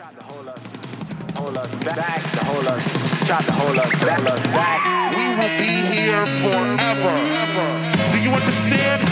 Tried to hold us back, to hold us, tried to hold us back. We will be here forever. Do you understand?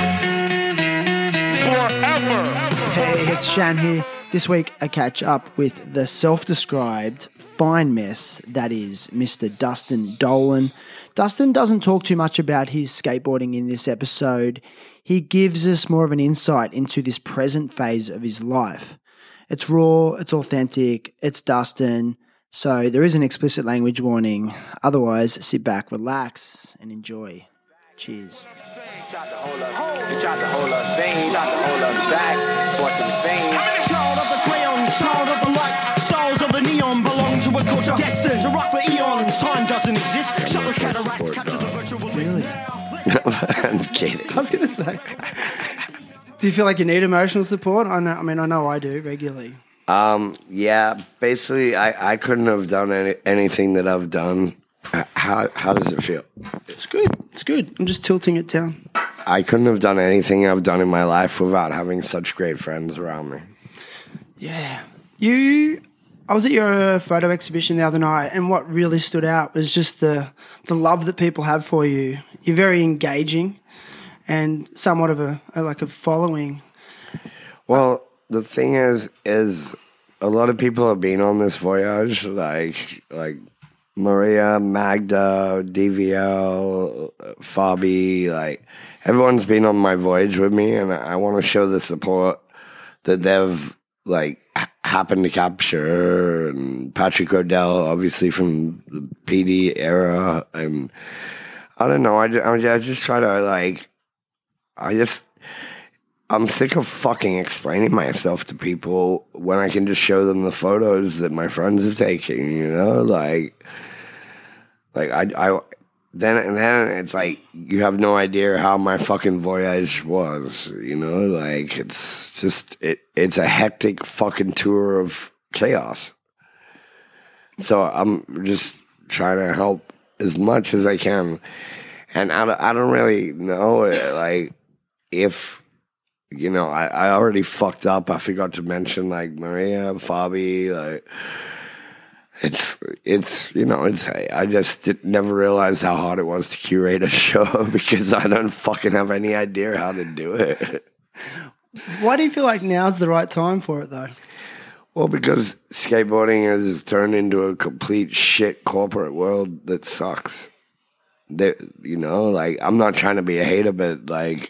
Forever. Hey, it's Shan here. This week I catch up with the self-described fine mess that is Mr. Dustin Dolan. Dustin doesn't talk too much about his skateboarding in this episode. He gives us more of an insight into this present phase of his life. It's raw, it's authentic, it's Dustin, so there is an explicit language warning. Otherwise, sit back, relax, and enjoy. Cheers. Tried to hold us, they tried to hold us, they tried to hold us back, towards the fame. Child of the crayon, child of the light, stars of the neon belong to a culture destined to rock for eons. Time doesn't exist, shut those cataracts, capture the virtual. Really? I'm kidding. I was going to say, do you feel like you need emotional support? I know I do regularly. Yeah, basically, I couldn't have done anything that I've done. How does it feel? It's good. It's good. I'm just tilting it down. I couldn't have done anything I've done in my life without having such great friends around me. Yeah. I was at your photo exhibition the other night, and what really stood out was just the love that people have for you. You're very engaging and somewhat of a following. Well, the thing is a lot of people have been on this voyage, like Maria, Magda, DVL, Fabi, like everyone's been on my voyage with me, and I want to show the support that they've happened to capture. And Patrick O'Dell, obviously from the PD era, and I don't know. I just try to I'm sick of fucking explaining myself to people when I can just show them the photos that my friends have taken, you know? Then it's like, you have no idea how my fucking voyage was, you know? Like, it's just, it's a hectic fucking tour of chaos. So I'm just trying to help as much as I can. And I don't really know, like, if... You know, I already fucked up. I forgot to mention, like, Maria, Fabi, like, I just never realized how hard it was to curate a show because I don't fucking have any idea how to do it. Why do you feel like now's the right time for it, though? Well, because skateboarding has turned into a complete shit corporate world that sucks. I'm not trying to be a hater, but,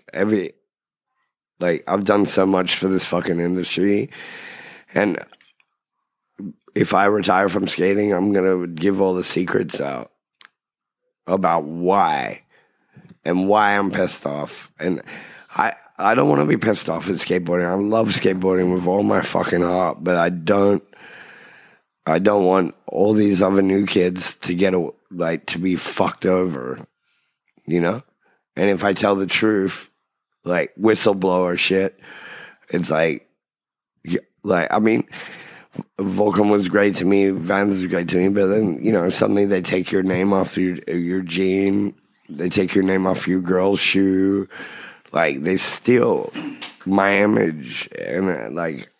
I've done so much for this fucking industry, and if I retire from skating, I'm going to give all the secrets out about why and why I'm pissed off. And I don't want to be pissed off at skateboarding. I love skateboarding with all my fucking heart, but I don't want all these other new kids to to be fucked over, you know? And if I tell the truth, like whistleblower shit, it's Volcom was great to me, Vans was great to me, but then, suddenly they take your name off your jean, they take your name off your girl's shoe, like, they steal my image, and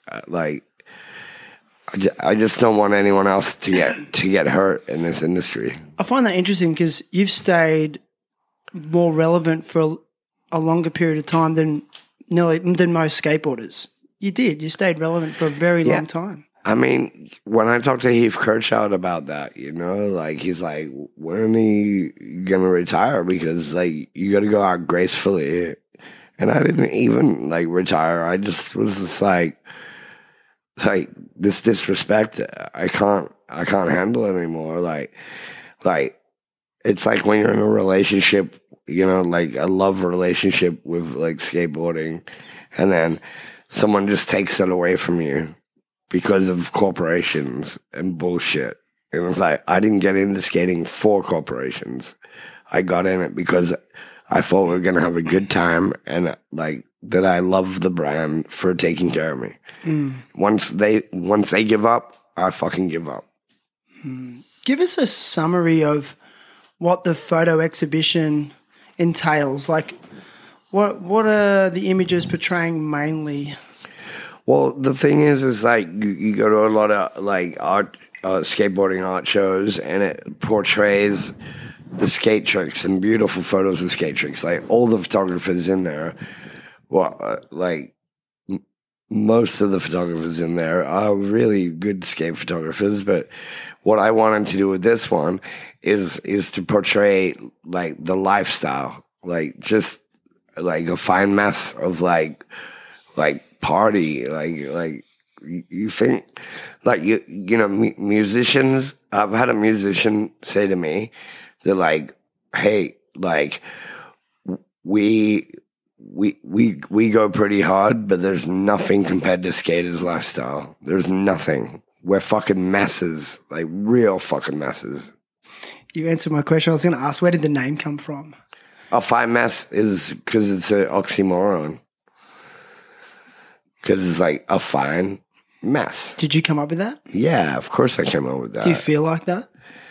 I just don't want anyone else to get hurt in this industry. I find that interesting because you've stayed more relevant for a longer period of time than most skateboarders. You did. You stayed relevant for a very long time. I mean, when I talked to Heath Kirchhout about that, he's like, when are you going to retire? Because, you got to go out gracefully. And I didn't even, retire. I just was just this disrespect, I can't handle it anymore. It's like when you're in a relationship, a love relationship with skateboarding, and then someone just takes it away from you because of corporations and bullshit. And it's like, I didn't get into skating for corporations. I got in it because I thought we were going to have a good time, and that I love the brand for taking care of me. Once they give up, I fucking give up. Give us a summary of what the photo exhibition entails. What are the images portraying mainly? Well, the thing is like you go to a lot of like art, skateboarding art shows, and it portrays the skate tricks and beautiful photos of skate tricks. Like all the photographers in there, most of the photographers in there are really good skate photographers. But what I wanted to do with this one is to portray like the lifestyle, like just like a fine mess of like party, like you think like you know musicians. I've had a musician say to me, they're like, hey, like we go pretty hard, but there's nothing compared to skaters' lifestyle. There's nothing. We're fucking messes, like real fucking messes. You answered my question. I was going to ask, where did the name come from? A fine mess is because it's an oxymoron. Because it's like a fine mess. Did you come up with that? Yeah, of course I came up with that. Do you feel like that?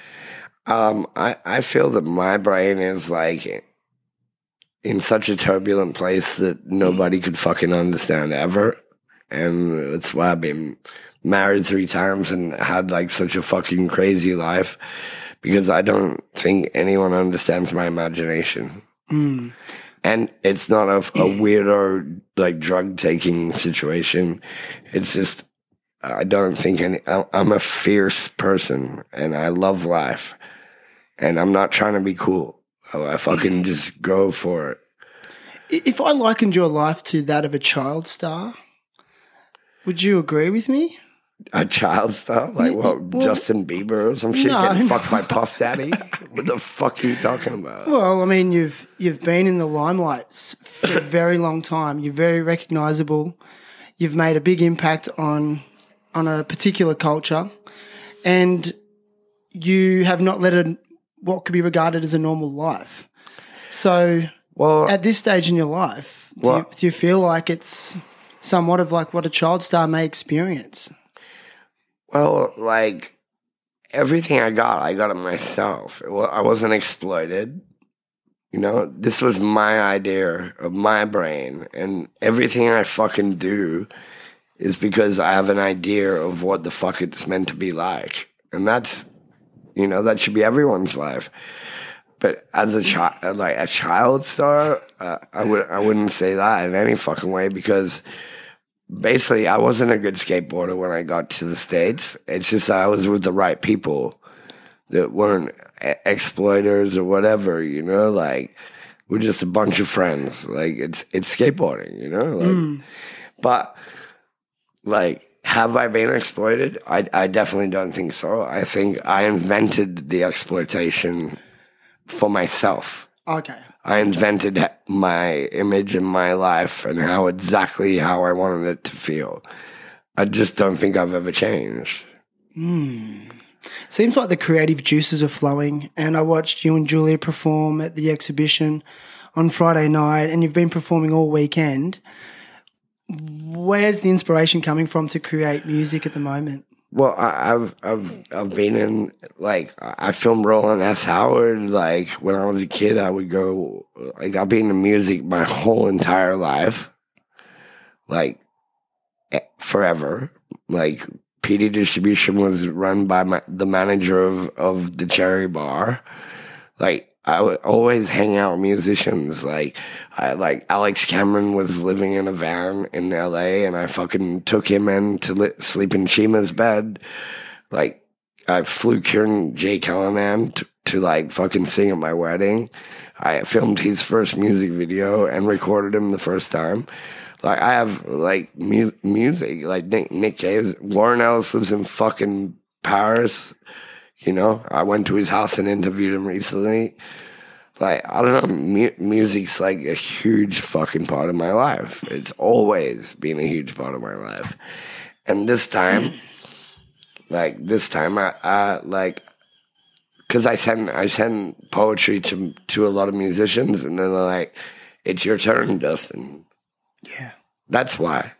I feel that my brain is like in such a turbulent place that nobody could fucking understand ever. And that's why I've been married 3 times and had like such a fucking crazy life, because I don't think anyone understands my imagination. Mm. And it's not a weirdo like drug taking situation. It's just, I don't think I'm a fierce person and I love life. And I'm not trying to be cool. I fucking just go for it. If I likened your life to that of a child star, would you agree with me? A child star? Like what, well, Justin Bieber or some shit getting fucked by Puff Daddy? What the fuck are you talking about? Well, I mean, you've been in the limelight for a very long time. You're very recognisable. You've made a big impact on a particular culture, and you have not led what could be regarded as a normal life. So, at this stage in your life, do you feel like it's somewhat of like what a child star may experience? Well, like everything I got it myself. I wasn't exploited. You know, this was my idea of my brain, and everything I fucking do is because I have an idea of what the fuck it's meant to be like. And that's, you know, that should be everyone's life. But as a child, like a child star, I wouldn't say that in any fucking way, because basically I wasn't a good skateboarder when I got to the States. It's just that I was with the right people that weren't exploiters or whatever, you know, like we're just a bunch of friends. Like it's skateboarding, you know, like, but like, have I been exploited? I definitely don't think so. I think I invented the exploitation for myself. Okay. I invented my image and my life and how I wanted it to feel. I just don't think I've ever changed. Seems like the creative juices are flowing, and I watched you and Julia perform at the exhibition on Friday night, and you've been performing all weekend. Where's the inspiration coming from to create music at the moment? Well, I've been in, like, I filmed Roland S. Howard. Like, when I was a kid, I would go, like, I've been in music my whole entire life. Like, forever. Like, PD Distribution was run by the manager of the Cherry Bar. Like, I would always hang out with musicians. Like Alex Cameron was living in a van in LA, and I fucking took him in to sleep in Chima's bed. Like, I flew Kieran J. Callahan to like fucking sing at my wedding. I filmed his first music video and recorded him the first time. Like, I have like music, like Nick Cave. Warren Ellis lives in fucking Paris. You know, I went to his house and interviewed him recently. Like, I don't know, music's like a huge fucking part of my life. It's always been a huge part of my life. And this time, I like, because I send poetry to a lot of musicians, and then they're like, it's your turn, Dustin. Yeah. That's why.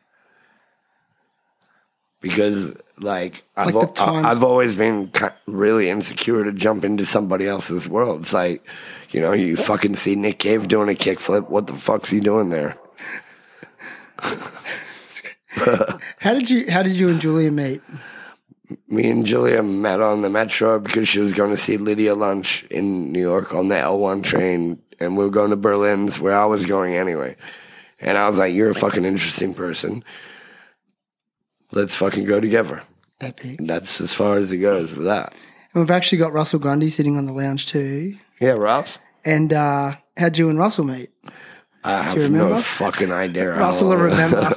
Because, like I've always been really insecure to jump into somebody else's world. It's like, you know, you fucking see Nick Cave doing a kickflip. What the fuck's he doing there? How did you and Julia meet? Me and Julia met on the Metro because she was going to see Lydia Lunch in New York on the L1 train, and we were going to Berlin's, where I was going anyway. And I was like, "You're a fucking interesting person. Let's fucking go together." Epic. And that's as far as it goes with that. And we've actually got Russell Grundy sitting on the lounge too. Yeah, Ross. And how'd you and Russell meet? I have remember? no fucking idea. Russell will remember.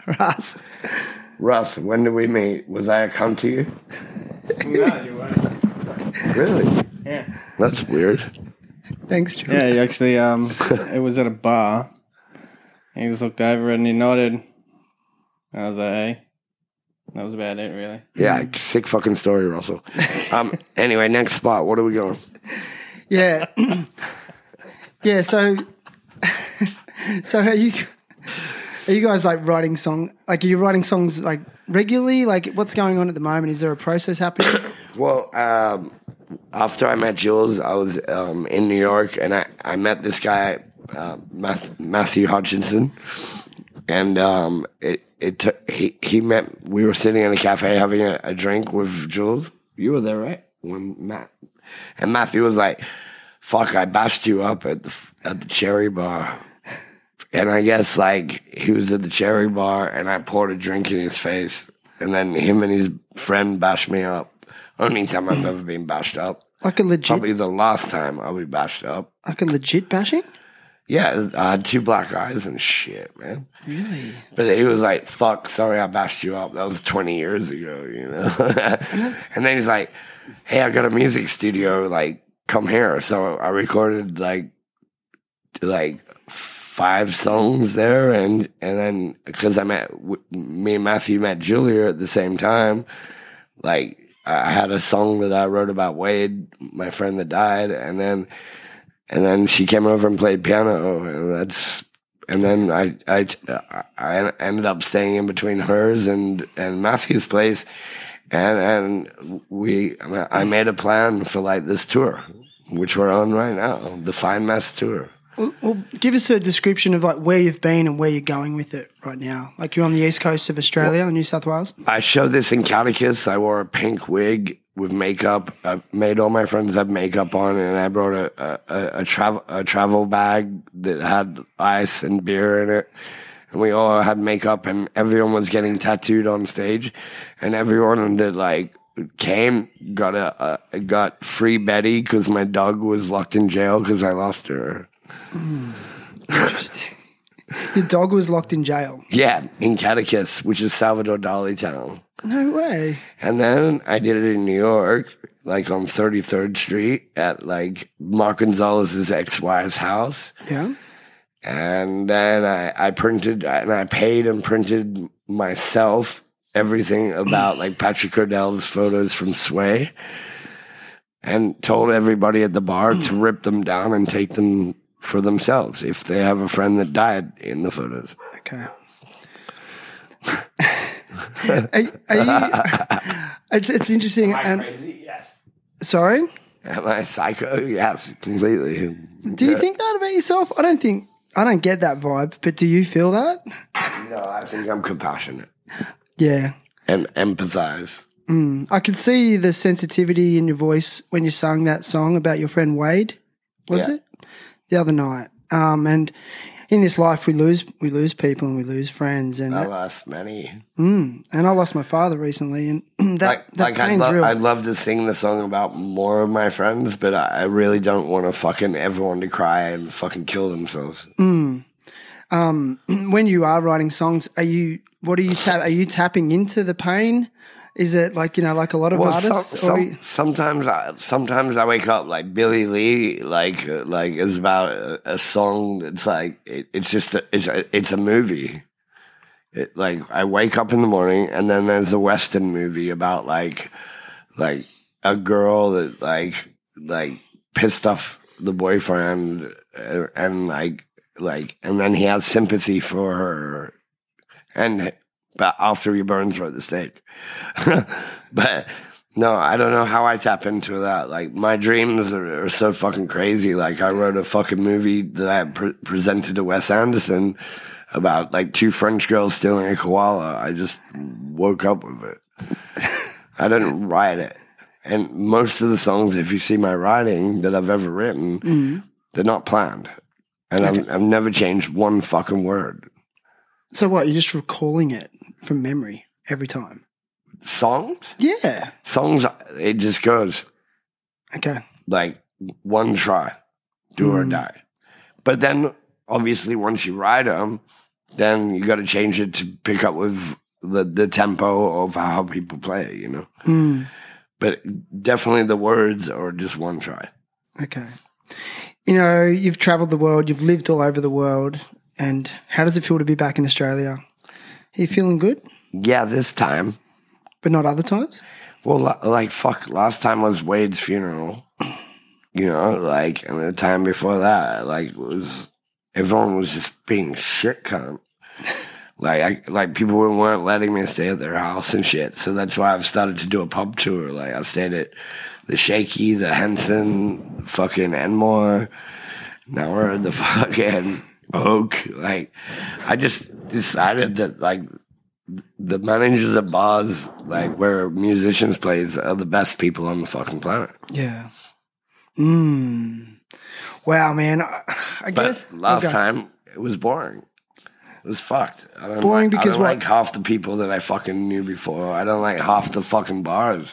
Russ, when did we meet? Was I a cunt to you? No, you weren't. Really? Yeah. That's weird. Thanks, Drew. Yeah, he actually, it was at a bar. And he just looked over and he nodded. I was like, hey. That was about it, really. Yeah, sick fucking story, Russell. Anyway, next spot. What are we going? Yeah. Yeah, so are you guys like writing are you writing songs like regularly? Like what's going on at the moment? Is there a process happening? Well, after I met Jules, I was in New York, and I met this guy, Matthew Hutchinson, and he met. We were sitting in a cafe having a drink with Jules. You were there, right? And Matthew was like, "Fuck, I bashed you up at the Cherry Bar." And I guess, like, he was at the Cherry Bar, and I poured a drink in his face. And then him and his friend bashed me up. Only time I've ever been bashed up. Like a legit, Probably the last time I'll be bashed up. like a legit bashing? Yeah, I had 2 black eyes and shit, man. Really? But he was like, "Fuck, sorry I bashed you up. That was 20 years ago, you know?" And then he's like, "Hey, I got a music studio, like, come here." So I recorded, like 5 songs there, and then because me and Matthew met Julia at the same time, like I had a song that I wrote about Wade, my friend that died, and then she came over and played piano, and then I ended up staying in between hers and Matthew's place, and I made a plan for like this tour, which we're on right now, the Fine Mess tour. Well, give us a description of like where you've been and where you're going with it right now. Like you're on the east coast of Australia, in New South Wales. I showed this in Catechus. I wore a pink wig with makeup. I made all my friends have makeup on, and I brought a travel bag that had ice and beer in it. And we all had makeup, and everyone was getting tattooed on stage, and everyone that like came got free Betty because my dog was locked in jail because I lost her. Interesting. Your dog was locked in jail. Yeah, in Catechus, which is Salvador Dali town. No way. And then I did it in New York, like on 33rd Street at like Mark Gonzalez's ex-wife's house. Yeah. And then I printed and I paid and printed myself everything about like Patrick Cordell's photos from Sway, and told everybody at the bar to rip them down and take them for themselves if they have a friend that died in the photos. Okay. Are you, it's interesting. Crazy? Yes. Sorry? Am I psycho? Yes, completely. Do you think that about yourself? I don't get that vibe, but do you feel that? No, I think I'm compassionate Yeah. and empathize. I could see the sensitivity in your voice when you sang that song about your friend Wade, was Yeah. it? The other night. And in this life we lose people and we lose friends, and I lost many. and I lost my father recently, and that pain's real. I'd love to sing the song about more of my friends, but I really don't want to fucking everyone to cry and fucking kill themselves. When you are writing songs, are you tapping into the pain? Is it like, like a lot of artists? Sometimes I wake up like Billy Lee, like is about a song that's like it's a movie. Like I wake up in the morning and then there's a Western movie about like a girl that like pissed off the boyfriend and and then he has sympathy for her but after he burns her at the stake. But no, I don't know how I tap into that. Like my dreams are so fucking crazy. Like I wrote a fucking movie that I presented to Wes Anderson about like 2 French girls stealing a koala. I just woke up with it. I didn't write it. And most of the songs, if you see my writing that I've ever written, they're not planned. And I've never changed one fucking word. So what? You're just recalling it from memory every time? Songs? Yeah. Songs, it just goes Okay. like one try, do or die. But then, obviously, once you write them, then you got to change it to pick up with the tempo of how people play, you know? But definitely the words are just one try. Okay. You know, you've traveled the world, you've lived all over the world, and how does it feel to be back in Australia? Are you feeling good, Yeah, this time. but not other times? Well, like, fuck, last time was Wade's funeral. You know, like, and the time before that, like, everyone was just being shit cunt. Like people weren't letting me stay at their house and shit. So that's why I've started to do a pub tour. Like, I stayed at the Shaky, the Henson, fucking Enmore. Now we're at the fucking Oak. Like, I just decided that, like, the managers of bars, like, where musicians plays, are the best people on the fucking planet. Yeah. Wow, man. I guess. But last Okay. time, it was boring. It was fucked. I don't Boring like, because I don't what? like half the people that I fucking knew before. I don't like half the fucking bars.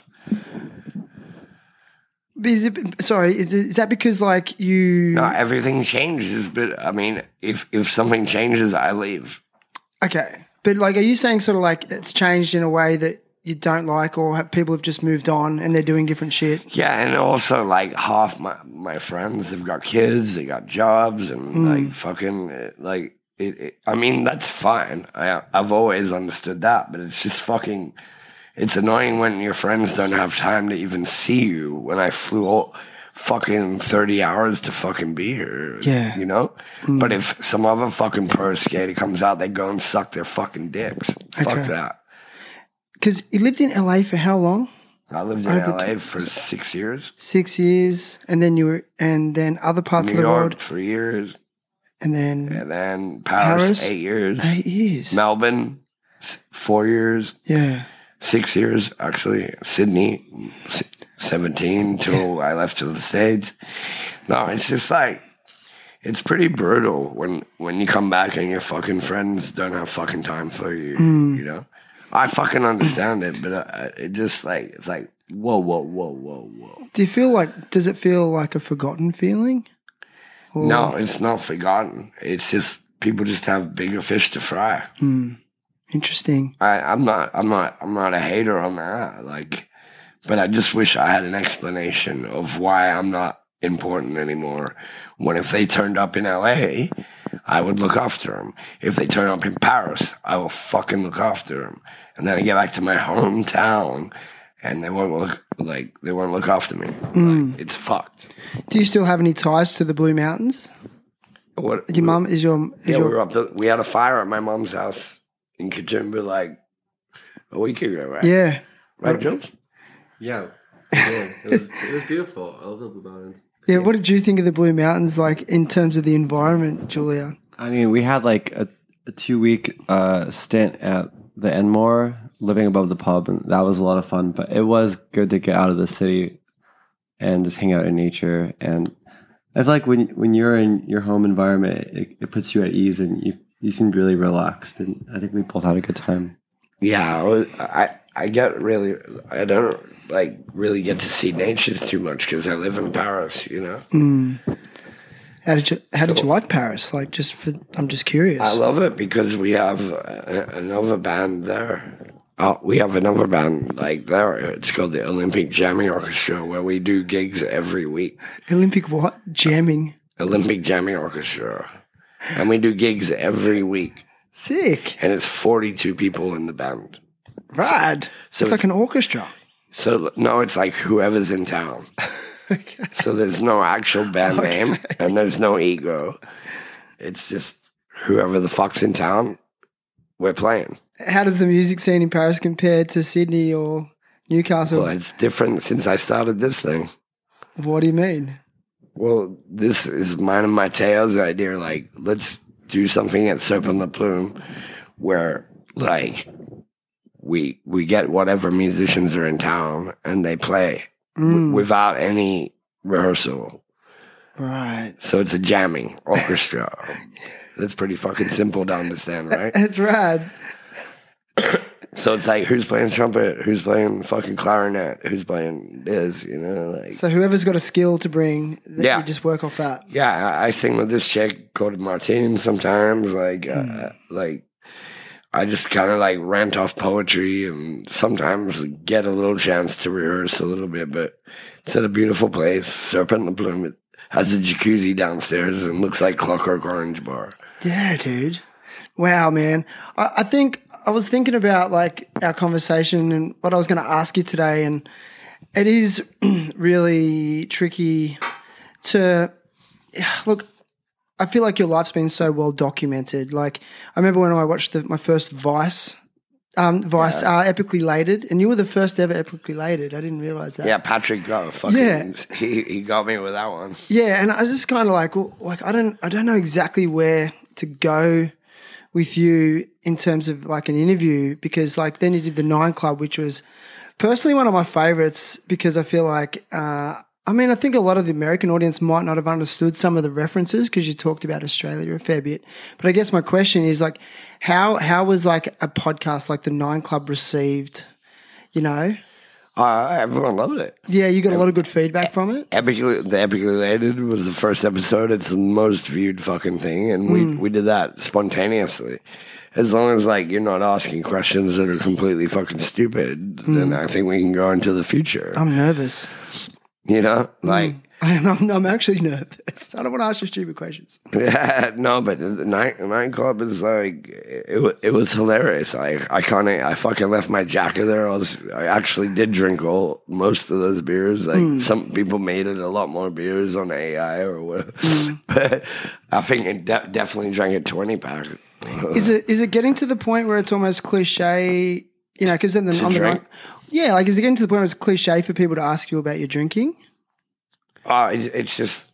Is that because, like, you... No, everything changes. But, I mean, if something changes, I leave. Okay. But, like, are you saying sort of like it's changed in a way that you don't like, or people have just moved on and they're doing different shit? Yeah, and also, like, half my friends have got kids, they got jobs, and, like, fucking, like... I mean, that's fine. I've always understood that, but it's just fucking... It's annoying when your friends don't have time to even see you when I flew all fucking 30 hours to fucking be here. Yeah. You know? But if some other fucking pro skater comes out, they go and suck their fucking dicks. Fuck Okay. that. Because you lived in LA for how long? I lived in Over LA for 6 years. 6 years. And then other parts New of the York, world. 3 years. And then And then Paris, 8 years. 8 years. Melbourne, 4 years. Yeah. 6 years, actually. Sydney, 17 till I left to the States. No, it's just like, it's pretty brutal when you come back and your fucking friends don't have fucking time for you, you know? I fucking understand it, but it just like, it's like, whoa, whoa, whoa, whoa, whoa. Does it feel like a forgotten feeling? Or- No, it's not forgotten. It's just, people just have bigger fish to fry. Interesting. I'm not a hater on that. Like, but I just wish I had an explanation of why I'm not important anymore. When if they turned up in LA, I would look after them. If they turn up in Paris, I will fucking look after them. And then I get back to my hometown, and they won't look after me. Like, it's fucked. Do you still have any ties to the Blue Mountains? What? Your mum is your... Yeah, we had a fire at my mom's house in Katoomba like a week ago, right? Yeah. Right, Jones? Yeah, it was beautiful. I love the Blue Mountains. Yeah, what did you think of the Blue Mountains, like, in terms of the environment, Julia? I mean, we had like a 2-week stint at the Enmore, living above the pub, and that was a lot of fun. But it was good to get out of the city and just hang out in nature. And I feel like when you're in your home environment, it puts you at ease, and you seemed really relaxed. And I think we both had a good time. Yeah, I don't like really get to see nature too much because I live in Paris, you know. How did you like Paris? Like, I'm just curious. I love it because we have another band there. We have another band like there. It's called the Olympic Jamming Orchestra, where we do gigs every week. Olympic what? Jamming. Olympic Jamming Orchestra, and we do gigs every week. Sick. And it's 42 people in the band. Rad. So it's like an orchestra. So, no, it's like whoever's in town. Okay. So there's no actual band name and there's no ego. It's just whoever the fuck's in town, we're playing. How does the music scene in Paris compare to Sydney or Newcastle? Well, it's different since I started this thing. What do you mean? Well, this is mine and Mateo's idea. Like, let's do something at Serpent La Plume where like we get whatever musicians are in town and they play without any rehearsal. Right. So it's a jamming orchestra. That's pretty fucking simple to understand, right? It's rad. So it's like, who's playing trumpet? Who's playing fucking clarinet? Who's playing this? You know, like. So whoever's got a skill to bring, Yeah. you just work off that. Yeah, I sing with this chick called Martine sometimes. Like I just kind of like rant off poetry and sometimes get a little chance to rehearse a little bit. But it's at a beautiful place, Serpent La Plume. It has a jacuzzi downstairs and looks like Clockwork Orange bar. Yeah, dude. Wow, man. I think I was thinking about like our conversation and what I was going to ask you today, and it is really tricky to look. I feel like your life's been so well documented. Like I remember when I watched my first Vice, Epically Lated, and you were the first ever Epically Lated. I didn't realize that. Yeah, Patrick got fucking. Yeah. He got me with that one. Yeah, and I was just kind of like, well, like I don't know exactly where to go with you in terms of like an interview, because like then you did the 9 Club, which was personally one of my favorites because I feel like I think a lot of the American audience might not have understood some of the references because you talked about Australia a fair bit. But I guess my question is like, how was like a podcast like the 9 Club received? You know, Everyone loved it. yeah, you got a lot of good feedback from it. The Epically Lated was the first episode. It's the most viewed fucking thing, and we did that spontaneously. As long as like you're not asking questions that are completely fucking stupid, then I think we can go into the future. I'm nervous. You know, like I'm actually nervous. I don't want to ask you stupid questions. yeah, no, but the 9 Club is like it was hilarious. I fucking left my jacket there. I actually did drink most of those beers. Like some people made it a lot more beers on AI or whatever. But I think it definitely drank a 20-pack. Is it getting to the point where it's almost cliche? You know, because then on the drink? yeah, like is it getting to the point where it's cliche for people to ask you about your drinking? It's just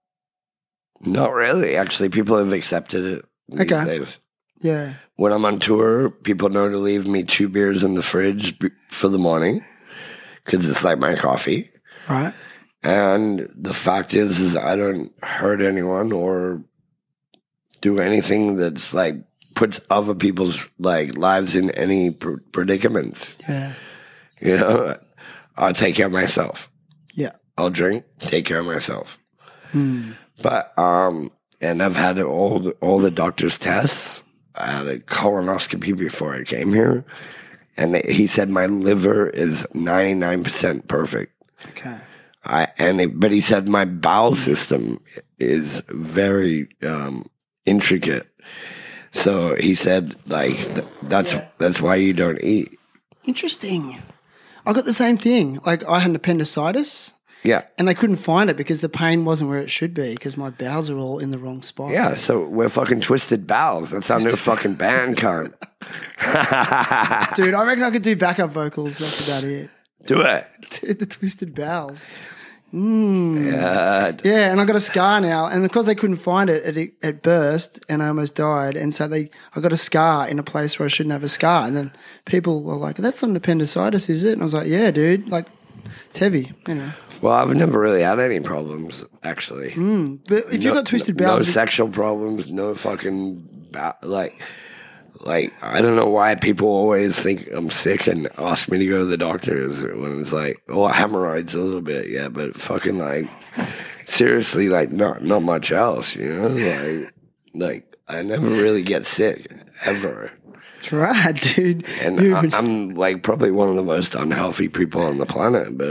not really. Actually, people have accepted it these days. Yeah. When I'm on tour, people know to leave me 2 beers in the fridge for the morning because it's like my coffee. Right. And the fact is I don't hurt anyone or do anything that's like puts other people's like lives in any predicaments. Yeah. You know, I'll take care of myself. Yeah. I'll drink, take care of myself. But and I've had all the doctor's tests. I had a colonoscopy before I came here, and he said my liver is 99% perfect. Okay. But he said my bowel system is very intricate. So he said like that's why you don't eat. Interesting. I got the same thing. Like I had an appendicitis. Yeah. And they couldn't find it because the pain wasn't where it should be because my bowels are all in the wrong spot. Yeah, so we're fucking Twisted Bowels. That's our new fucking band, cunt. Dude, I reckon I could do backup vocals. That's about it. Do it. Dude, the Twisted Bowels. Yeah. Yeah, and I got a scar now. And because they couldn't find it, it burst and I almost died. And so I got a scar in a place where I shouldn't have a scar. And then people were like, that's not an appendicitis, is it? And I was like, yeah, dude. Like, it's heavy, you know. Well, I've never really had any problems, actually. But if you've got twisted bowels... No sexual problems, no fucking... Like, I don't know why people always think I'm sick and ask me to go to the doctors when it's like, oh, hemorrhoids a little bit, yeah, but fucking, like, seriously, like, not much else, you know? Like, I never really get sick, ever. That's right, dude. And I'm like probably one of the most unhealthy people on the planet, but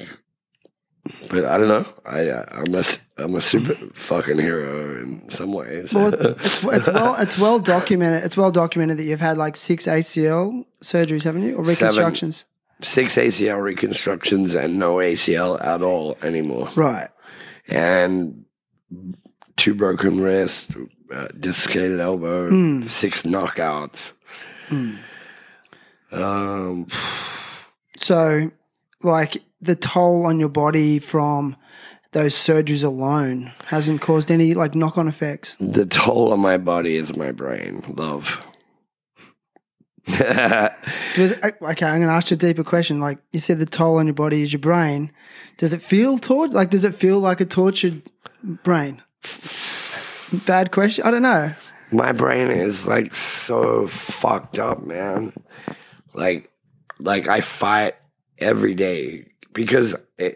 I don't know. I'm a super fucking hero in some ways. Well, it's well documented. It's well documented that you've had like 6 ACL surgeries, haven't you, or reconstructions? 6 ACL reconstructions and no ACL at all anymore. Right. And 2 broken wrists, dislocated elbow, 6 knockouts. So, like the toll on your body from those surgeries alone hasn't caused any like knock-on effects? The toll on my body is my brain, love. Okay, I'm going to ask you a deeper question. Like you said, the toll on your body is your brain. Does it feel does it feel like a tortured brain? Bad question. I don't know. My brain is like so fucked up, man. Like I fight every day because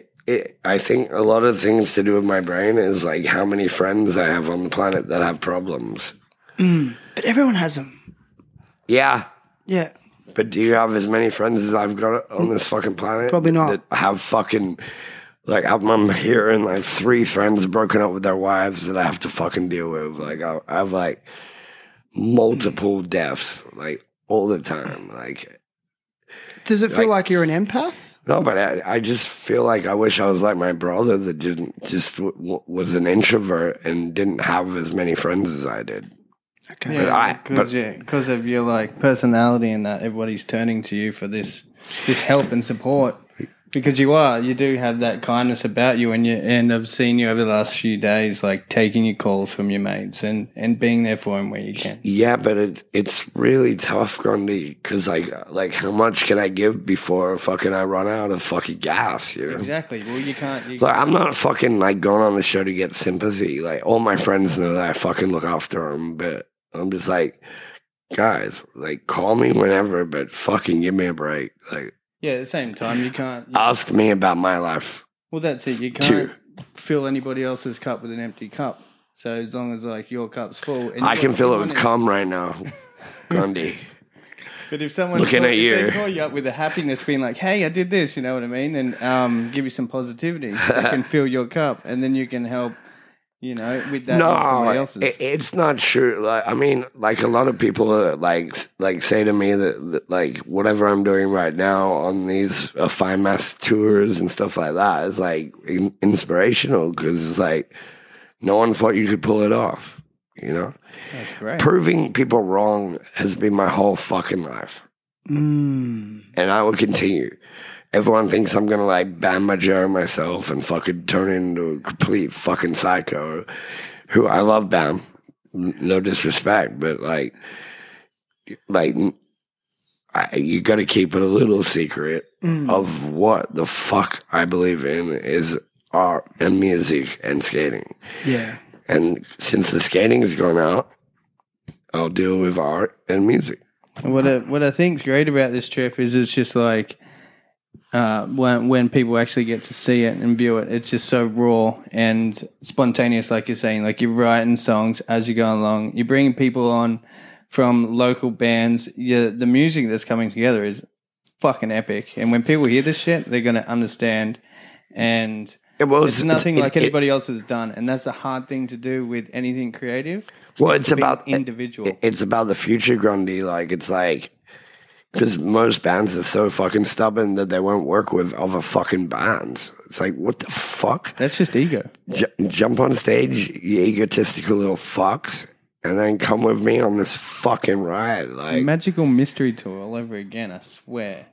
I think a lot of things to do with my brain is like how many friends I have on the planet that have problems. But everyone has them. Yeah. Yeah. But do you have as many friends as I've got on this fucking planet? Probably not. That have fucking, like, I'm hearing like 3 friends broken up with their wives that I have to fucking deal with. Like, I have like multiple deaths, like, all the time. Like, does it feel like you're an empath? No, but I just feel like I wish I was like my brother that was an introvert and didn't have as many friends as I did. Okay. Yeah, because of your like personality and that, everybody's turning to you for this help and support. Because you do have that kindness about you, and I've seen you over the last few days, like taking your calls from your mates and being there for them where you can. Yeah, but it's really tough, Grundy, because like how much can I give before fucking I run out of fucking gas? You know? Exactly. Well, you can't. Like, I'm not fucking like going on the show to get sympathy. Like, all my friends know that I fucking look after them, but I'm just like, guys, like, call me whenever, but fucking give me a break. Like. Yeah, at the same time, you can't... Ask me about my life. Well, that's it. You can't fill anybody else's cup with an empty cup. So as long as, like, your cup's full... And I can fill it with cum right now, Grundy. But if someone... Looking at you. If they call you up with a happiness, being like, hey, I did this, you know what I mean? And give you some positivity. You can fill your cup, and then you can help... You know, with that, somebody else's. It's not true. Like, I mean, like a lot of people like say to me that like whatever I'm doing right now on these Fine Mass tours and stuff like that is like inspirational because it's like no one thought you could pull it off. You know, that's great. Proving people wrong has been my whole fucking life, and I will continue. Everyone thinks I'm gonna like Bam Margera myself and fucking turn into a complete fucking psycho. Who I love Bam, no disrespect, but like you got to keep it a little secret of what the fuck I believe in is art and music and skating. Yeah. And since the skating is going out, I'll deal with art and music. What I think's great about this trip is it's just like. When people actually get to see it and view it, it's just so raw and spontaneous, like you're saying. Like you're writing songs as you go along. You're bringing people on from local bands. The music that's coming together is fucking epic. And when people hear this shit, they're going to understand. And it's nothing like anybody else has done. And that's a hard thing to do with anything creative. Well, it's about individual. It's about the future, Grundy. Like, it's like... Because most bands are so fucking stubborn that they won't work with other fucking bands. It's like, what the fuck? That's just ego. Jump on stage, you egotistical little fucks, and then come with me on this fucking ride. Like, it's a magical mystery tour all over again, I swear.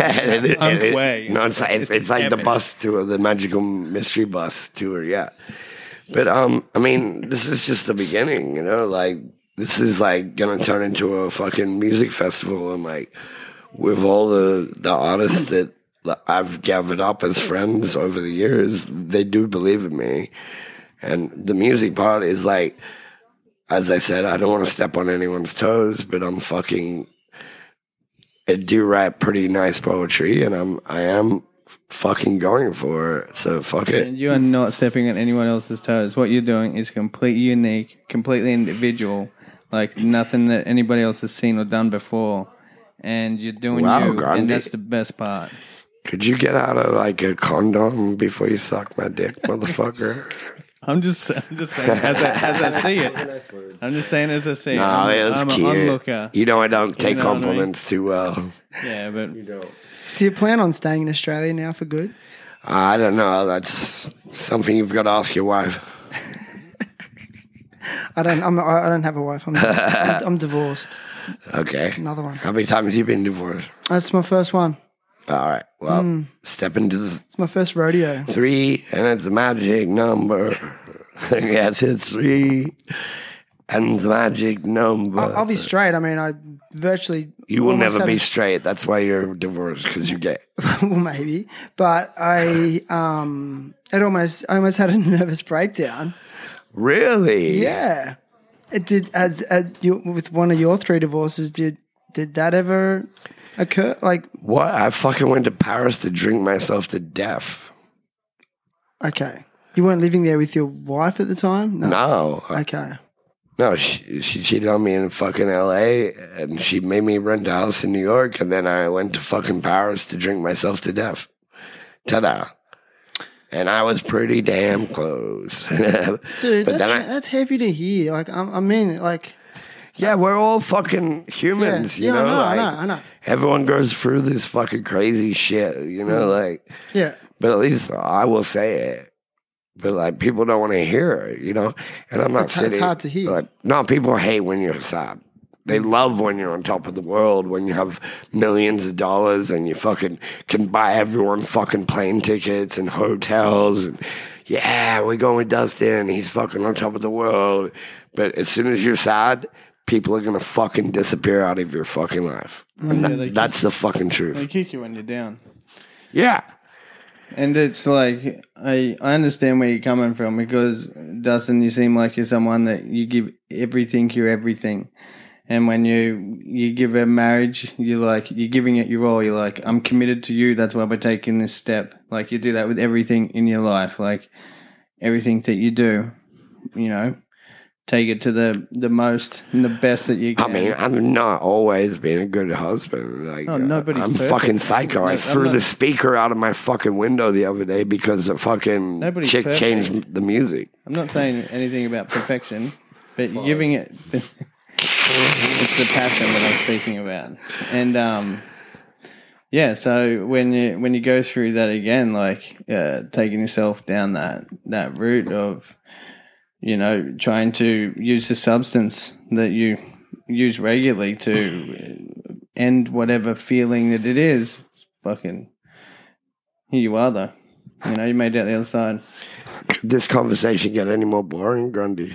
It's like the bus tour, the magical mystery bus tour, yeah. But, I mean, this is just the beginning, you know? Like, this is like gonna turn into a fucking music festival, and like with all the artists that I've gathered up as friends over the years, they do believe in me. And the music part is like, as I said, I don't want to step on anyone's toes, but I do write pretty nice poetry, and I am fucking going for it. So fuck it. And you are not stepping on anyone else's toes. What you're doing is completely unique, completely individual. Like nothing that anybody else has seen or done before, and you're doing you, Grundy. and that's the best part. Could you get out of like a condom before you suck my dick, motherfucker? I'm just saying as I see it. I'm just saying as I see it. No, I'm cute. an onlooker. You know I don't take compliments too well. Yeah, but you don't. Do you plan on staying in Australia now for good? I don't know. That's something you've got to ask your wife. I don't have a wife. I'm divorced. Okay. Another one. How many times have you been divorced? That's my first one. All right. Well, step into the It's my first rodeo. 3, and it's a magic number. Yes, it's 3, and it's a magic number. I'll be straight. I mean, I virtually. You will almost never had be a- straight. That's why you're divorced, because you're gay. well, maybe, but I almost had a nervous breakdown. Really? Yeah, it did. With one of your 3 divorces, did that ever occur? Like, What? I fucking went to Paris to drink myself to death. okay, you weren't living there with your wife at the time. No. Okay. No, she cheated on me in fucking LA, and she made me rent a house in New York, and then I went to fucking Paris to drink myself to death. Ta-da. And I was pretty damn close. Dude, But then that's heavy to hear. Like, I mean, like, yeah, we're all fucking humans, you know? I like, know. Everyone goes through this fucking crazy shit, you know? Like, Yeah, but at least I will say it. But like people don't want to hear it, you know. And I'm not It's sitting. hard to hear. Like, no, people hate when you're sad. They love when you're on top of the world, when you have millions of dollars and you fucking can buy everyone fucking plane tickets and hotels. And yeah, we're going with Dustin. He's fucking on top of the world. But as soon as you're sad, people are gonna fucking disappear out of your fucking life. And that's the fucking They truth. kick you when you're down. Yeah. And it's like, I understand where you're coming from, because, Dustin, you seem like you're someone that you give everything, you're everything. And when you give a marriage, you're giving it your all. You're like, I'm committed to you. That's why we're taking this step. Like, you do that with everything in your life. Like, everything that you do, you know, take it to the most and the best that you can. I mean, I'm not always being a good husband. Like, Oh, nobody's I'm perfect. fucking psycho. I I'm threw not- the speaker out of my fucking window the other day because a fucking Nobody's chick perfect. changed the music. I'm not saying anything about perfection, but you're giving it. It's the passion that I'm speaking about, and yeah. So when you go through that again, like taking yourself down that route of, you know, trying to use the substance that you use regularly to end whatever feeling that it is, it's fucking, here you are though. You know, you made it out the other side. Could this conversation get any more boring, Grundy?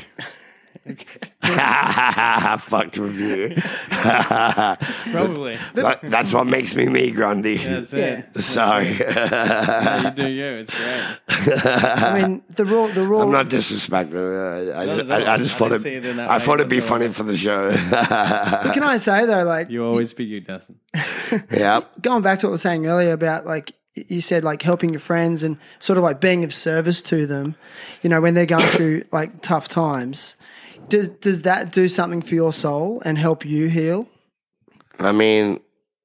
Fucked with you. Probably. That's what makes me, Grundy. That's yeah. it. Sorry. You do you. It's great. I mean, the raw. I'm not disrespectful. I just thought didn't see it in that I way thought it'd be whatsoever. funny for the show. Can I say though, like, You always be you, Dustin. Yeah. going back to what I was saying earlier about, like, you said, like, helping your friends and sort of like being of service to them, you know, when they're going through like tough times. Does that do something for your soul and help you heal? I mean,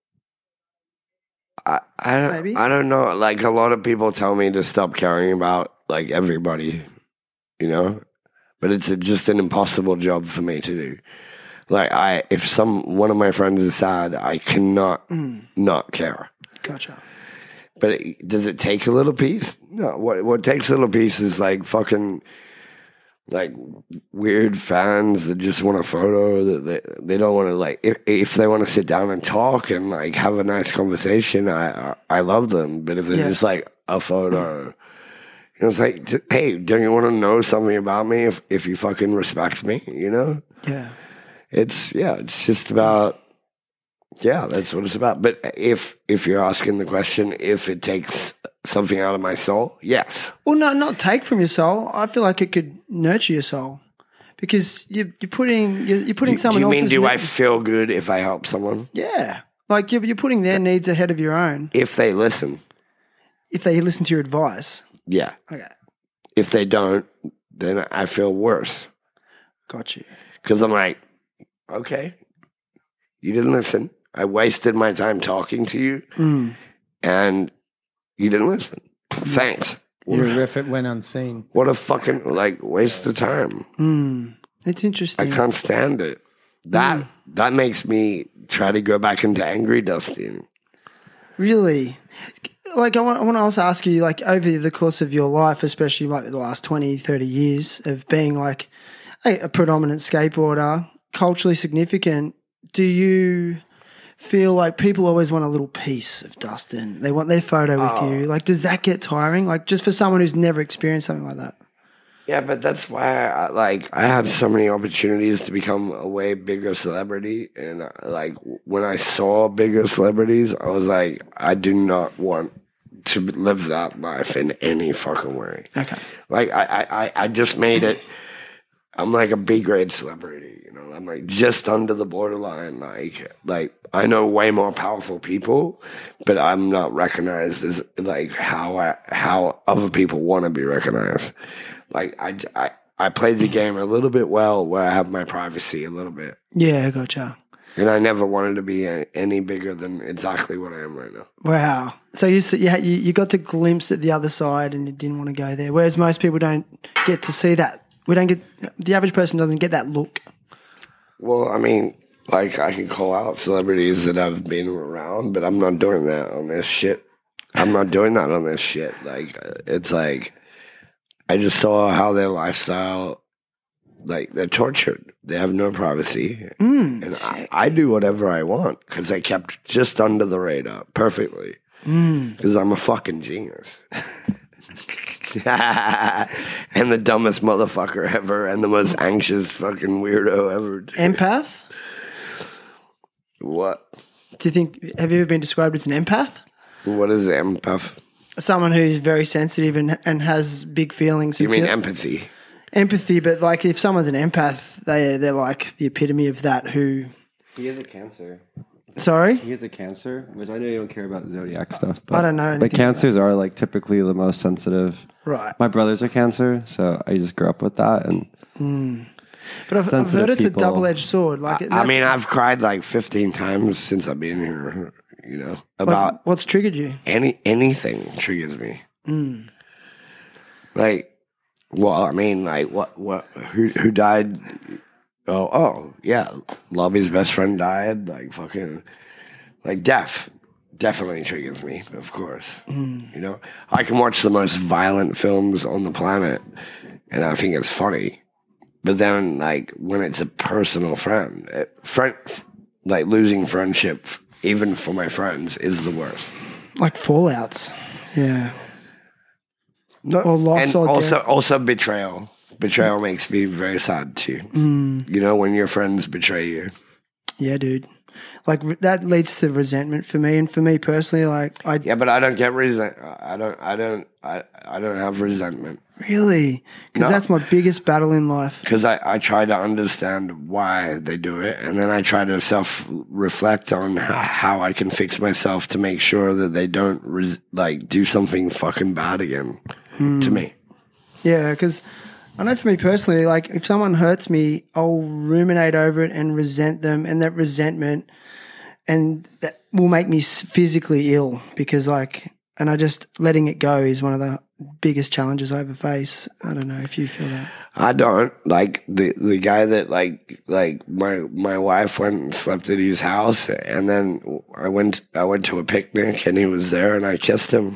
Maybe. I don't know. Like, a lot of people tell me to stop caring about like everybody, you know, but it's just an impossible job for me to do. Like, if one of my friends is sad, I cannot not care. Gotcha. But does it take a little piece? No. What takes a little piece is like fucking like weird fans that just want a photo, that they don't want to, like, if they want to sit down and talk and like have a nice conversation, I love them. But if it's just like a photo, you know, it's like, hey, don't you want to know something about me if you fucking respect me, you know? Yeah. It's just about, that's what it's about. But if you're asking the question, if it takes something out of my soul, yes. Well, no, not take from your soul. I feel like it could nurture your soul because you're putting someone Do you mean, else's. do I feel good if I help someone? Yeah, like you're putting their needs ahead of your own. If they listen, If they listen to your advice. yeah. Okay, If they don't, then I feel worse got you. because I'm like, okay, you didn't listen. I wasted my time talking to you, and you didn't listen. Thanks. Your effort went unseen. What a fucking waste of time. It's interesting. I can't stand it. That makes me try to go back into angry Dustin. Really? Like, I want to also ask you, like, over the course of your life, especially like the last 20, 30 years of being like a predominant skateboarder, culturally significant, do you feel like people always want a little piece of Dustin? They want their photo with you. Like, does that get tiring? Like, just for someone who's never experienced something like that? Yeah, but that's why I had so many opportunities to become a way bigger celebrity, and like when I saw bigger celebrities, I was like, I do not want to live that life in any fucking way. Okay. Like I just made it. I'm like a B grade celebrity, you know. I'm like just under the borderline. Like I know way more powerful people, but I'm not recognized as like how other people want to be recognized. Like I played the game a little bit well, where I have my privacy a little bit, Yeah, gotcha. and I never wanted to be any bigger than exactly what I am right now. Wow. So you got to glimpse at the other side and you didn't want to go there, whereas most people don't get to see that. The average person doesn't get that look. Well, I mean, like I can call out celebrities that I've been around, but I'm not doing that on this shit. I'm not doing that on this shit. Like it's like I just saw how their lifestyle, like they're tortured. They have no privacy, and I do whatever I want because I kept just under the radar perfectly because I'm a fucking genius. And the dumbest motherfucker ever, and the most anxious fucking weirdo ever. Empath? What? Do you think, have you ever been described as an empath? What is empath? Someone who's very sensitive and has big feelings. You and mean empathy? empathy, but like if someone's an empath, they're like the epitome of that. Who? He has a cancer. Sorry, He has a cancer, which I know you don't care about zodiac stuff. But, I don't know anything But cancers are like typically the most sensitive. right? My brothers are cancer, so I just grew up with that. And But I've sensitive heard it's a people. double-edged sword. Like, I mean, I've cried like 15 times since I've been here. You know, about what's triggered you? anything triggers me. Like, well, I mean, like, who died? Oh, yeah, Lobby's best friend died. Like, fucking, like, death definitely triggers me, of course. You know, I can watch the most violent films on the planet, and I think it's funny. But then, like, when it's a personal friend, like, losing friendship, even for my friends, is the worst. Like fallouts, yeah. No, Or loss and or also betrayal. Betrayal makes me very sad too. You know, when your friends betray you. Yeah, dude. Like that leads to resentment for me, and for me personally, like Yeah, but I don't get I don't have resentment really, because No. that's my biggest battle in life. because I try to understand why they do it, and then I try to self-reflect on how I can fix myself to make sure that they don't do something fucking bad again to me. Yeah, because I know for me personally, like if someone hurts me, I'll ruminate over it and resent them, and that resentment, and that will make me physically ill because and I just letting it go is one of the biggest challenges I ever face. I don't know if you feel that. I don't like the guy that like my wife went and slept at his house, and then I went to a picnic and he was there and I kissed him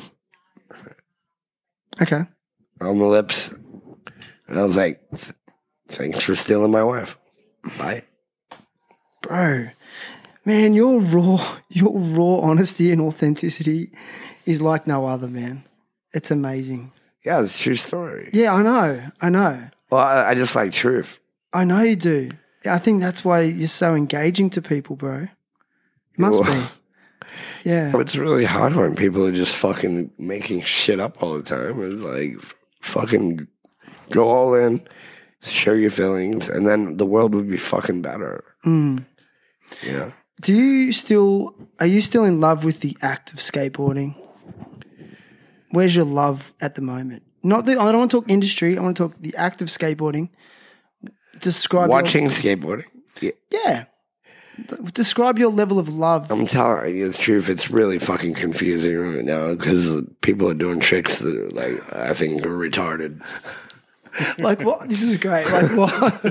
Okay. on the lips. And I was like, thanks for stealing my wife. Bye. Bro, man, your raw honesty and authenticity is like no other, man. It's amazing. Yeah, it's a true story. Yeah, I know. Well, I just like truth. I know you do. Yeah, I think that's why you're so engaging to people, bro. It must be. Yeah. It's really hard when people are just fucking making shit up all the time. It's like, fucking go all in, show your feelings, and then the world would be fucking better. Yeah. Are you still in love with the act of skateboarding? Where's your love at the moment? I don't want to talk industry. I want to talk the act of skateboarding. Describe Watching skateboarding. Yeah. Yeah. Describe your level of love. I'm telling you the truth, it's really fucking confusing right now because people are doing tricks that, I think are retarded. Like what? This is great. Like what?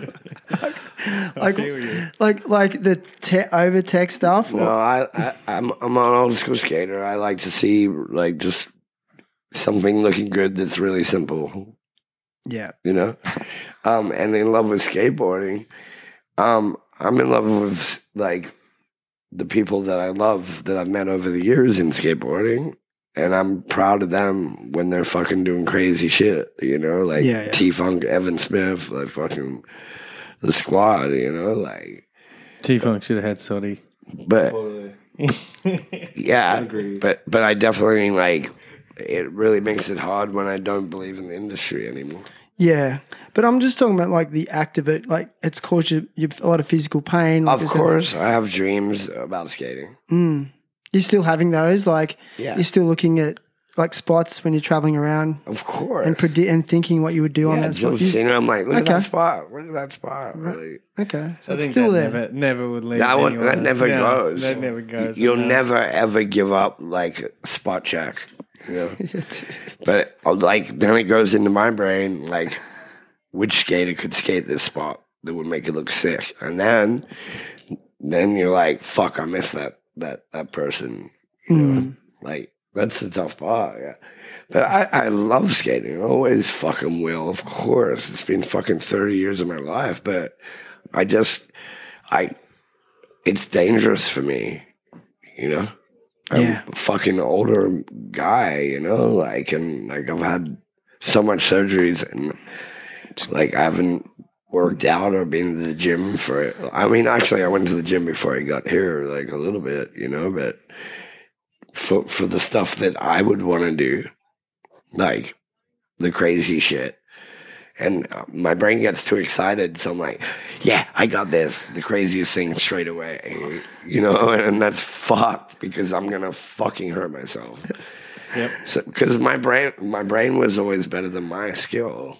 like the over tech stuff. No, I'm an old school skater. I like to see just something looking good that's really simple. Yeah. You know, and in love with skateboarding. I'm in love with the people that I love that I've met over the years in skateboarding. And I'm proud of them when they're fucking doing crazy shit, you know, like T-Funk, Evan Smith, like fucking the squad, you know, like T-Funk should have had Soddy. But yeah, but I definitely like it. Really makes it hard when I don't believe in the industry anymore. Yeah, but I'm just talking about like the act of it. Like it's caused you a lot of physical pain. Like of course, I have dreams about skating. You're still having those, like Yeah. you're still looking at like spots when you're traveling around Of course, and thinking what you would do on yeah, that spot. just, you know, I'm like, look at Okay. that spot. Look at that spot. Really. Okay, so I it's think still that there. never would leave. That one, anyone that else. never Yeah, goes. That never goes. You'll No. never ever give up like spot check, you know. But like then it goes into my brain like, which skater could skate this spot that would make it look sick, and then you're like, fuck, I miss that person, you know. Like that's the tough part, yeah. But I love skating. I always fucking will, of course. It's been fucking 30 years of my life, but it's dangerous for me, you know? I'm a fucking older guy, you know? Like, and like I've had so much surgeries and like I haven't worked out or been to the gym for it. I mean, actually I went to the gym before I got here, like a little bit, you know, but for the stuff that I would want to do, like the crazy shit. And my brain gets too excited. So I'm like, yeah, I got this, the craziest thing straight away, you know, and that's fucked because I'm going to fucking hurt myself. Yep. So, because my brain was always better than my skill.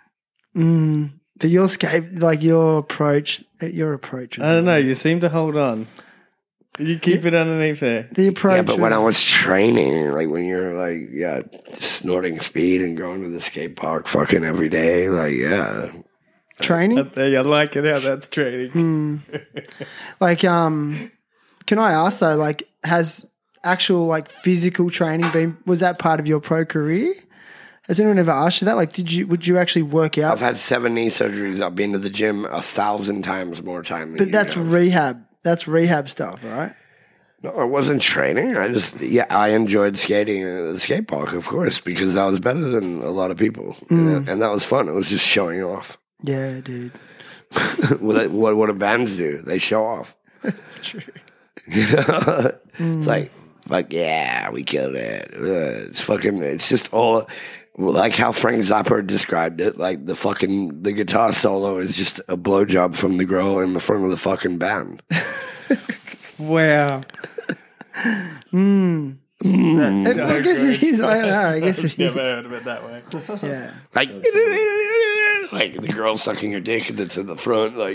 But your your approach. I don't know. You seem to hold on. You keep it underneath there. The approach. Yeah, but when I was training, like when you're like, snorting speed and going to the skate park fucking every day, like, yeah. training, I like it how that's training. like, can I ask though, like, has actual like physical training was that part of your pro career? Has anyone ever asked you that? Like, would you actually work out? I've had 7 knee surgeries. I've been to the gym 1,000 times more time than but you that's have. rehab. That's rehab stuff, right? No, I wasn't training. I enjoyed skating at the skate park, of course, because I was better than a lot of people. And that was fun. It was just showing off. Yeah, dude. What do bands do? They show off. That's true. It's like, fuck yeah, we killed it. It's just all, like how Frank Zappa described it, like the guitar solo is just a blowjob from the girl in the front of the fucking band. Wow. I guess it is. I don't know. I guess it is. Never heard of it that way. Yeah. Like the girl sucking her dick that's in the front, like,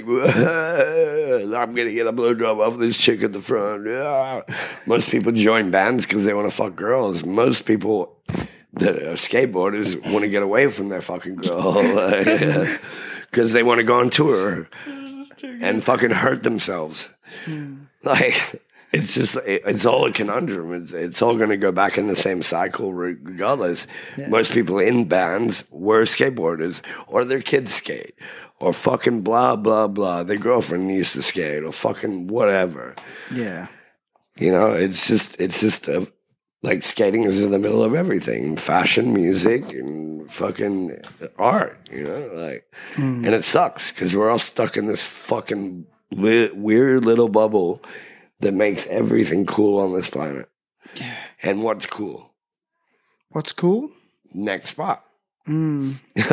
I'm going to get a blowjob off this chick at the front. Yeah. Most people join bands because they want to fuck girls. Most people that are skateboarders want to get away from their fucking girl because they want to go on tour and fucking hurt themselves. Like, it's all a conundrum. It's all going to go back in the same cycle regardless. Yeah. Most people in bands were skateboarders, or their kids skate, or fucking blah, blah, blah. Their girlfriend used to skate, or fucking whatever. Yeah. You know, it's just like skating is in the middle of everything. Fashion, music, and fucking art, you know? Like, and it sucks because we're all stuck in this fucking weird little bubble that makes everything cool on this planet. Yeah. And what's cool? What's cool? Next spot. Do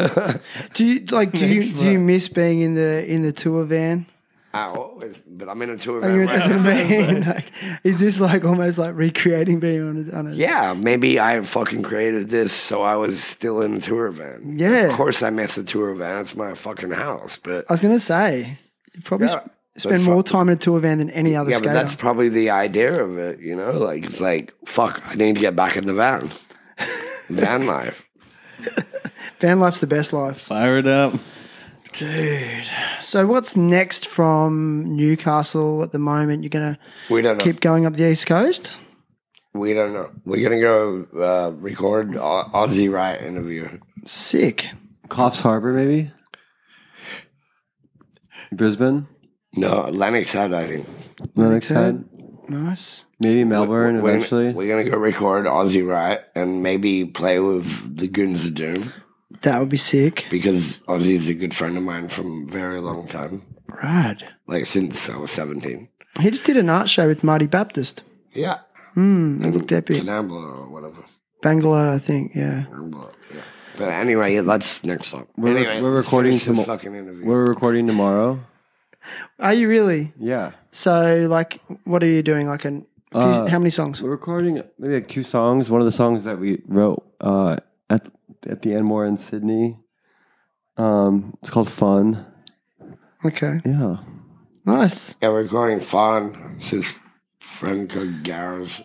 you miss being in the tour van? I always, but I'm in a tour van. That's what I mean. Like, is this like almost like recreating being on a? Yeah, maybe I fucking created this so I was still in the tour van. Yeah, of course I miss a tour van. It's my fucking house. But I was gonna say you probably spend more time in a tour van than any other skater. But that's probably the idea of it. You know, like it's like fuck. I need to get back in the van. Van life. Van life's the best life. Fire it up. Dude. So what's next from Newcastle at the moment? You're going to keep going up the East Coast? We don't know. We're going to go record Aussie Riot interview. Sick. Coffs Harbour, maybe? Brisbane? No, Lennox Head, I think. Lennox Head? Nice. Maybe Melbourne We're eventually. We're gonna go record Aussie Riot and maybe play with the Goons of Doom That would be sick. because Aussie's a good friend of mine from a very long time, Rad. like since I was 17. He just did an art show with Marty Baptist. Yeah, It looked epic. Canambla or whatever. Bangalore, I think, yeah. Yeah. But anyway, that's next up. Anyway, We're let's recording finish this tomorrow. fucking interview. We're recording tomorrow. Are you really? Yeah. So, like, what are you doing? Like, how many songs? We're recording maybe like 2 songs. One of the songs that we wrote at the Enmore in Sydney. It's called Fun. Okay. Yeah. Nice. Yeah, we're recording Fawn. It's his friend called Gareth.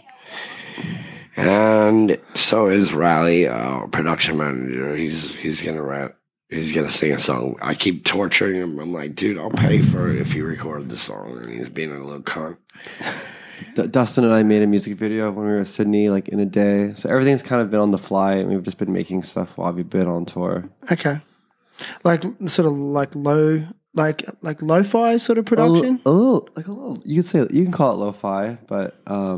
And so is Riley, our production manager. He's gonna sing a song. I keep torturing him. I'm like, dude, I'll pay for it if you record the song. And he's being a little cunt. Dustin and I made a music video when we were in Sydney, like in a day. So everything's kind of been on the fly, and we've just been making stuff while we've been on tour. Okay. Like, sort of like low, like lo-fi sort of production? A little. You can call it lo-fi, but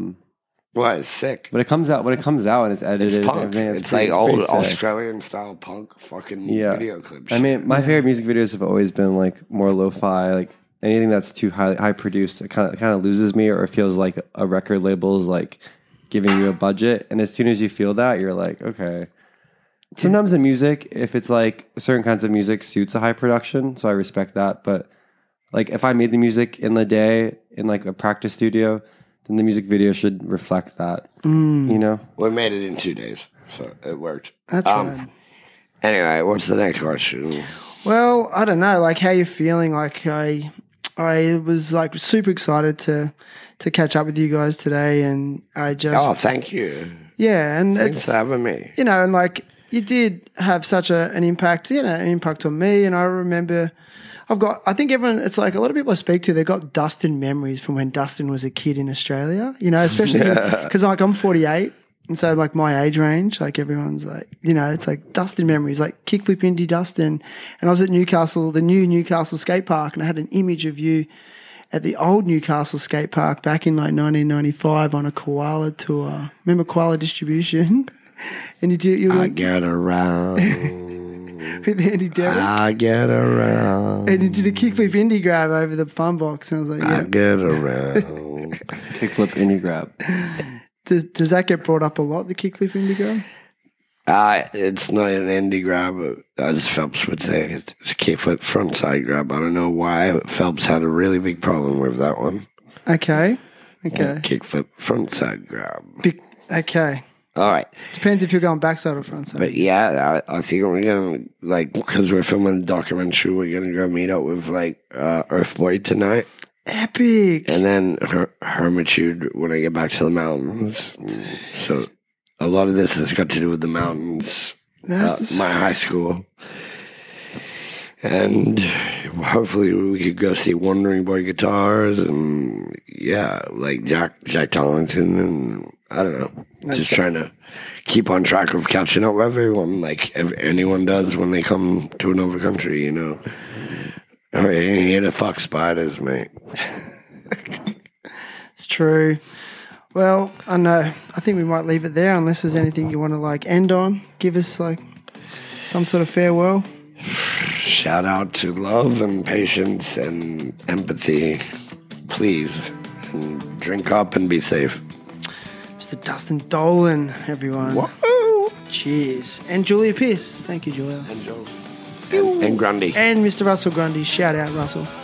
Well, it's sick. when it comes out and it's edited, It's and punk. everything, It's pretty- like old pretty sick. Australian style punk fucking video clips. I mean, my favorite music videos have always been like more lo-fi. Like anything that's too high produced, it kind of loses me, or it feels like a record label is like giving you a budget. And as soon as you feel that, you're like, okay. Sometimes in music, if it's like certain kinds of music suits a high production, so I respect that. But like if I made the music in the day in like a practice studio, then the music video should reflect that. You know? We made it in 2 days, so it worked. That's right. Anyway, what's the next question? Well, I don't know, like how you're feeling. Like I was like super excited to catch up with you guys today, and I just Oh, thank you. yeah, and Thanks it's for having me. you know, and like you did have such an impact, an impact on me, and I remember. I think everyone, it's like a lot of people I speak to, they've got Dustin memories from when Dustin was a kid in Australia, especially because like I'm 48. And so like my age range, like everyone's like, it's like Dustin memories, like kickflip indie Dustin. And I was at Newcastle, the new Newcastle skate park, and I had an image of you at the old Newcastle skate park back in like 1995 on a koala tour. Remember Koala Distribution? And you I get around. with Andy Derrick. I get around. And you did a kickflip indie grab over the fun box. And I was like, I yeah. get around. Kickflip indie grab. Does that get brought up a lot, the kickflip indie grab? It's not an indie grab, as Phelps would say. It's a kickflip frontside grab. I don't know why, but Phelps had a really big problem with that one. Okay. Kickflip frontside grab. Okay. All right. Depends if you're going backside or frontside. But yeah, I think we're going to, because we're filming a documentary, we're going to go meet up with, Earthboy tonight. Epic. And then Hermitude when I get back to the mountains. So a lot of this has got to do with the mountains. My high school. And hopefully we could go see Wandering Boy Guitars and Jack Tollington, and I don't know. Just trying to keep on track of catching up with everyone like anyone does when they come to another country, I ain't here to fuck spiders, mate. It's true. Well, I know. I think we might leave it there unless there's anything you want to end on. Give us some sort of farewell. Shout out to love and patience and empathy, please. And drink up and be safe. Mr. Dustin Dolan, everyone. Whoa. Cheers. And Julia Pierce. Thank you, Julia. And Jules. And Grundy. And Mr. Russell Grundy. Shout out, Russell.